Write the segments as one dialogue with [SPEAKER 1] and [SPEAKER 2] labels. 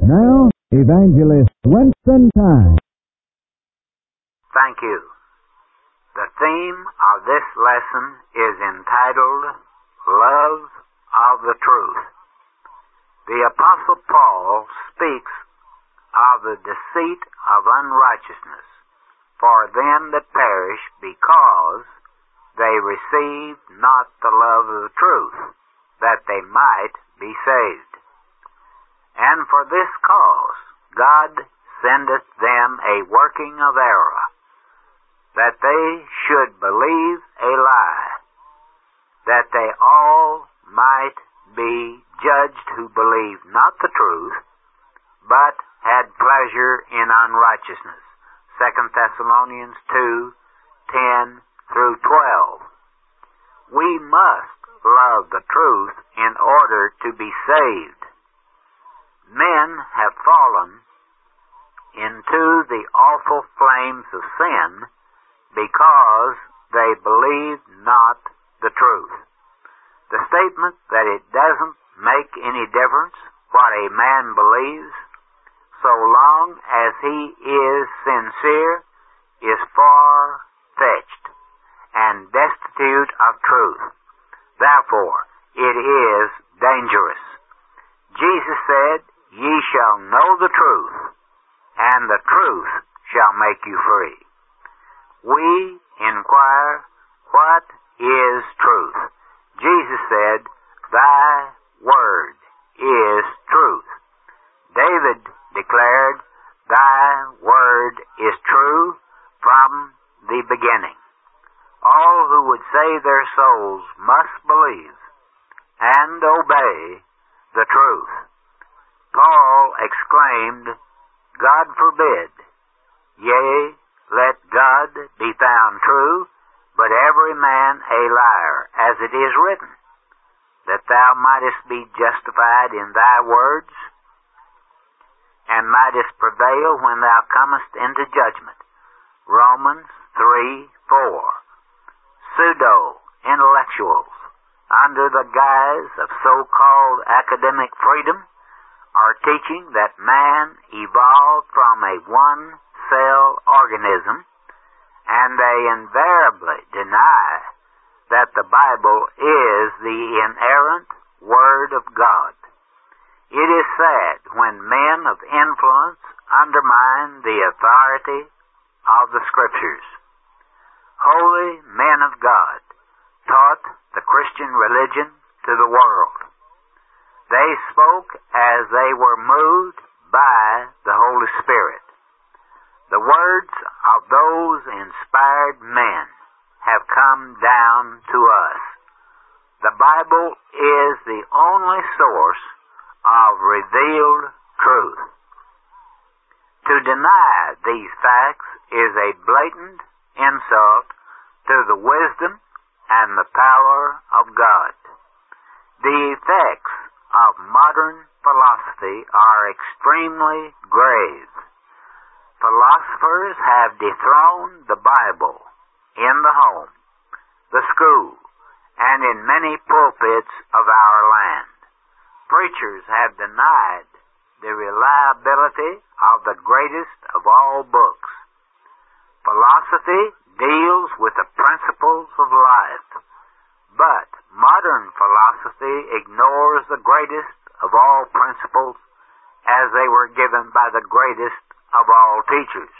[SPEAKER 1] now, Evangelist Winston Time.
[SPEAKER 2] Thank you. The theme of this lesson is entitled, Love of the Truth. The Apostle Paul speaks of the deceit of unrighteousness for them that perish because they receive not the love of the truth, that they might be saved. And for this cause God sendeth them a working of error, that they should believe a lie, that they all might be judged who believed not the truth, but had pleasure in unrighteousness. 2 Thessalonians 2:10 through 12. We must love the truth in order to be saved. Men have fallen into the awful flames of sin because they believe not the truth. The statement that it doesn't make any difference what a man believes, so long as he is sincere, is far-fetched and destitute of truth. Therefore, it is dangerous. Jesus said, "Ye shall know the truth, and the truth shall make you free." We inquire, what is truth? Jesus said, "Thy word is truth." David declared, "Thy word is true from the beginning." All who would save their souls must believe and obey the truth. Paul exclaimed, "God forbid, yea, let God be found true, but every man a liar, as it is written, that thou mightest be justified in thy words, and mightest prevail when thou comest into judgment." Romans 3:4. Pseudo-intellectuals, under the guise of so-called academic freedom, are teaching that man evolved from a one-cell organism, and they invariably deny that the Bible is the inerrant Word of God. It is sad when men of influence undermine the authority of the Scriptures. Holy men of God taught the Christian religion to the world. They spoke as they were moved by the Holy Spirit. The words of those inspired men have come down to us. The Bible is the only source of revealed truth. To deny these facts is a blatant insult to the wisdom and the power of God. The effects of modern philosophy are extremely grave. Philosophers have dethroned the Bible in the home, the school, and in many pulpits of our land. Preachers have denied the reliability of the greatest of all books. Philosophy deals with the principles of life, but modern philosophy ignores the greatest of all principles as they were given by the greatest of all teachers.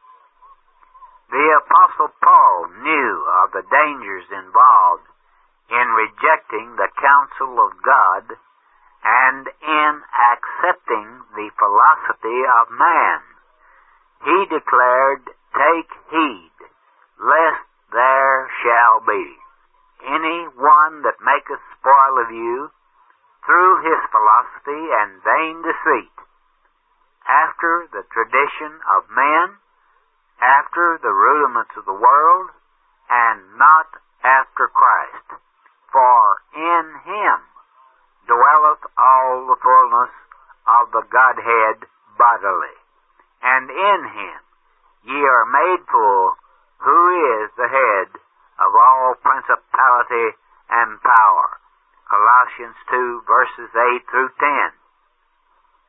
[SPEAKER 2] The Apostle Paul knew of the dangers involved in rejecting the counsel of God and in accepting the philosophy of man. He declared, "Take heed, lest there shall be any one that maketh spoil of you through his philosophy and vain deceit, after the tradition of men, after the rudiments of the world, and not after Christ. For in him dwelleth all the fullness of the Godhead bodily, and in him ye are made full, who is the head of all principality and power." Colossians 2, verses 8 through 10.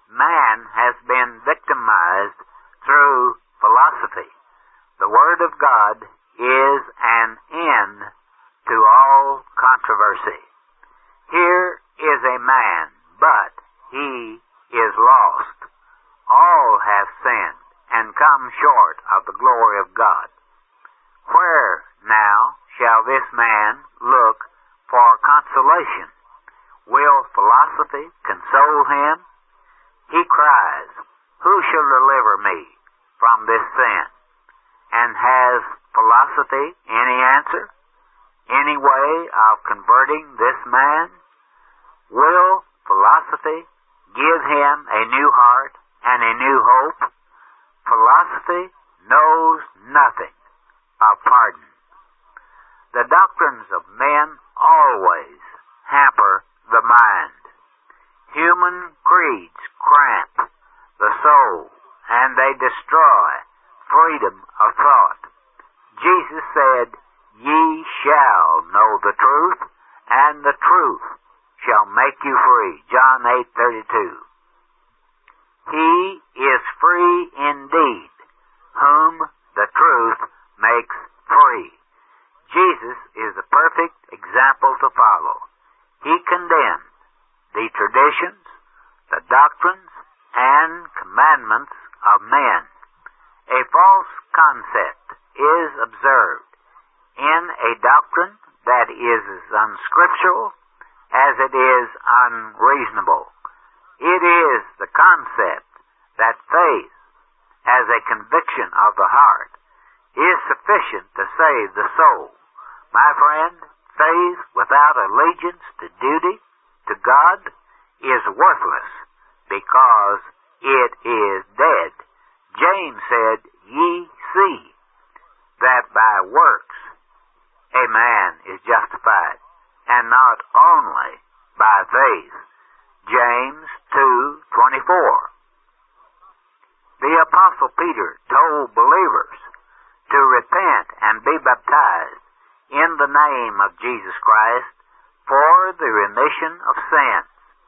[SPEAKER 2] man has been victimized through philosophy. The Word of God is an end to all controversy. Here is a man, but he is lost. All have sinned and come short of the glory of God. Where now shall this man look for consolation? Will philosophy console him? He cries, "Who shall deliver me from this sin?" And has philosophy any answer? Any way of converting this man? Will philosophy give him a new heart and a new hope? Philosophy knows nothing of pardon. The doctrines of men always hamper the mind. Human creeds cramp the soul, and they destroy freedom of thought. Jesus said, "Ye shall know the truth, and the truth shall make you free." John 8:32. He is free indeed, whom the truth makes free. Jesus is the perfect example to follow. He condemned the traditions, the doctrines, and commandments of men. A false concept is observed in a doctrine that is as unscriptural as it is unreasonable. It is the concept that faith, as a conviction of the heart, is sufficient to save the soul. My friend, faith without allegiance to duty to God is worthless because it is dead. James said, "Ye see that by works a man is justified, and not only by faith." James 2:24. The Apostle Peter told believers to repent and be baptized in the name of Jesus Christ for the remission of sins.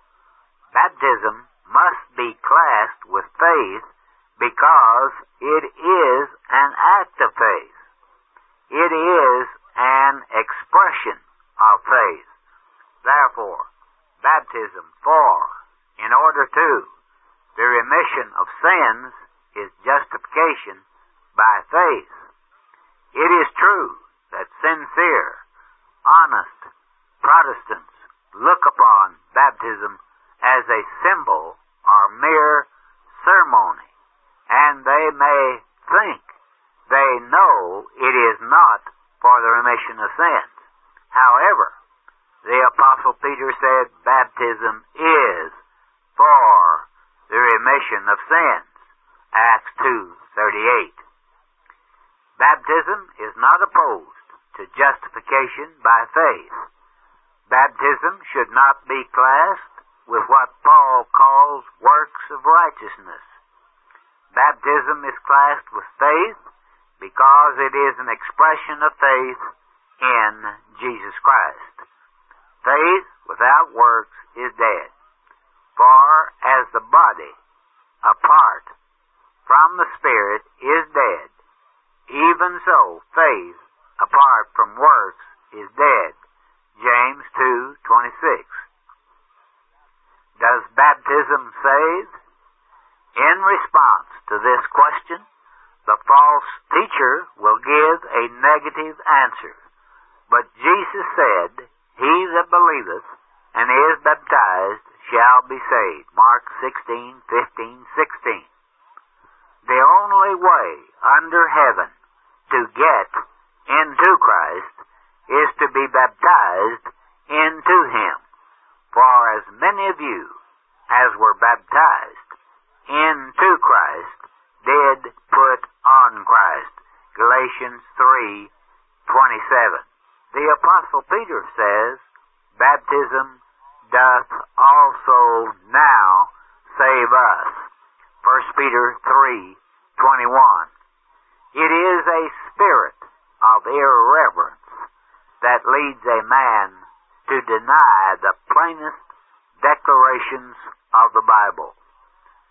[SPEAKER 2] Baptism must be classed with faith because it is an act of faith. It is an expression of faith. Therefore, baptism for, in order to, the remission of sins is justification by faith. It is true that sincere, honest Protestants look upon baptism as a symbol or mere ceremony, and they may think they know it is not for the remission of sins. However, the Apostle Peter said baptism is for the remission of sins. Acts 2:38. Baptism is not opposed to justification by faith. Baptism should not be classed with what Paul calls works of righteousness. Baptism is classed with faith because it is an expression of faith in Jesus Christ. Faith without works is dead. For as the body, apart from the Spirit, is dead, even so faith, apart from works, is dead. James 2:26. Does baptism save? In response to this question, the false teacher will give a negative answer. But Jesus said, "He that believeth and is baptized shall be saved." Mark 16:15-16. The only way under heaven to get into Christ is to be baptized into Him. For as many of you as were baptized into Christ did put on Christ. Galatians 3:27. The Apostle Peter says, baptism doth also now save us. 1 Peter 3:21. It is a spirit of irreverence that leads a man to deny the plainest declarations of the Bible.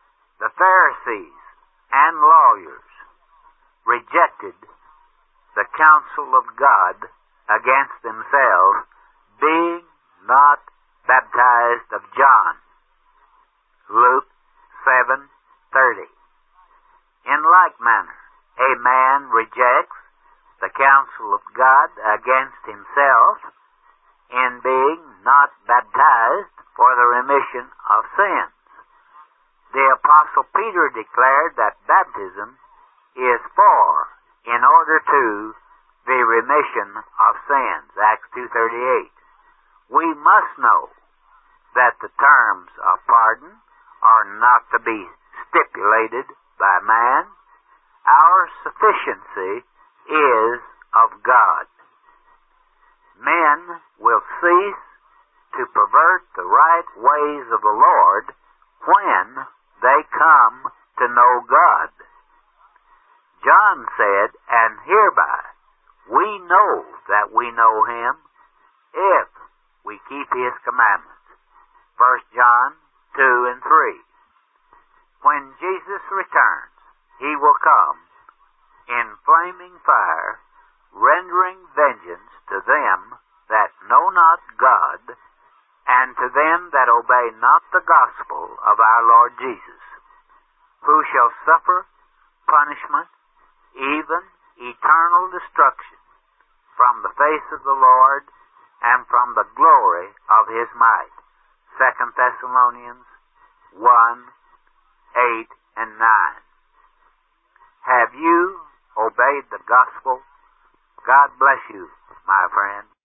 [SPEAKER 2] Pharisees and lawyers rejected the counsel of God against themselves, being not baptized of John. Luke 7:30. In like manner, a man rejects the counsel of God against himself in being not baptized for the remission of sins. The Apostle Peter declared that baptism is in order to the remission of sins. Acts 2:38. We must know that the terms of pardon are not to be stipulated by man. Our sufficiency is of God. Men will cease to pervert the right ways of the Lord when they come to know God. John said, "And hereby we know that we know him, if we keep his commandments." 1 John 2:3. When Jesus returns, he will come in flaming fire, rendering vengeance to them that know not God, and to them that obey not the gospel of our Lord Jesus, who shall suffer punishment, even eternal destruction, from the face of the Lord and from the glory of his might. 2 Thessalonians 1:8 and 9. Have you obeyed the gospel? God bless you, my friend.